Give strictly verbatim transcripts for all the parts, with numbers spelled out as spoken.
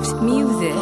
Waves music.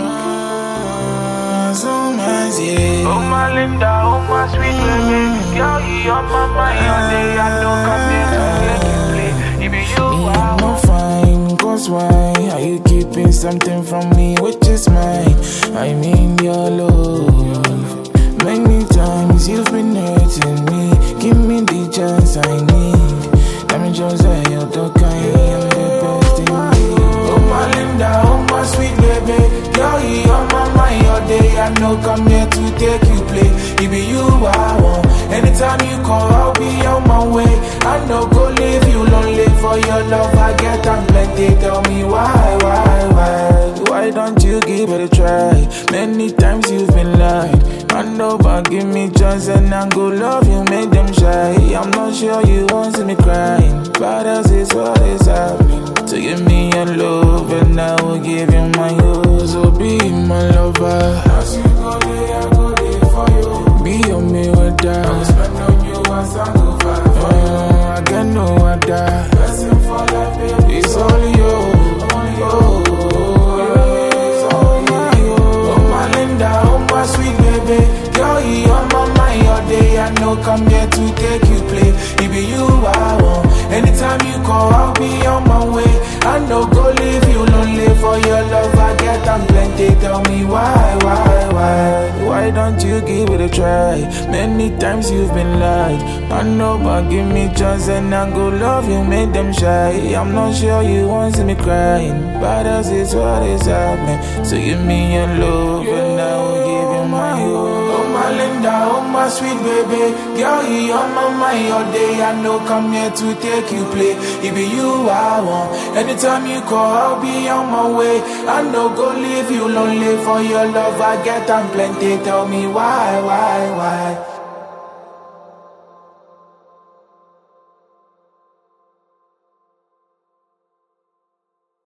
So much, yeah. Oh my Linda, oh my sweet baby, girl, you on my mind all day. I don't come here to make you play. It be you, Me, I I'm not fine, cause why are you keeping something from me which is mine? I mean your love. Many times you've been hurting me. Give me the chance I need. Let me just say you're the kind, I'm the best in me. Oh my Linda, oh my sweet baby, girl, you on my mind all day. I know come here to take you play. It be you I want. Anytime you call, I'll be on my way. I know go leave you lonely for your love. I get I'm plenty. Tell me why, why, why? Why don't you give it a try? Many times you've been lied. I know, but give me chance and I go love you, make them shy. I'm not sure you want to see me crying, but as is what is happening. So give me your love and I will give you my love. So be my lover. As you go there, I go there for you. Be on me with that. I will spend on you as I go far. Oh, I get no other. Blessing for life, baby. It's only you. Only you. It's only you. Oh my Linda, oh my sweet baby. Girl, you on my mind all day. I know come here to take you play. It be you I want. Anytime you call, I'll be on my way. I know go leave you lonely for your love. I get I'm plenty. Tell me why, why, why? Why don't you give it a try? Many times you've been lied. I know, but give me chance and I go love you, make them shy. I'm not sure you want to see me crying, but as is what is happening. So give me your love and I will give you my love. Oh my Linda, oh my sweet baby, girl, you on my mind all day. I know come here to take you play. It be you I want. Anytime you call, I'll be on my way. I know go leave you lonely for your love. I get I'm plenty. Tell me why, why, why?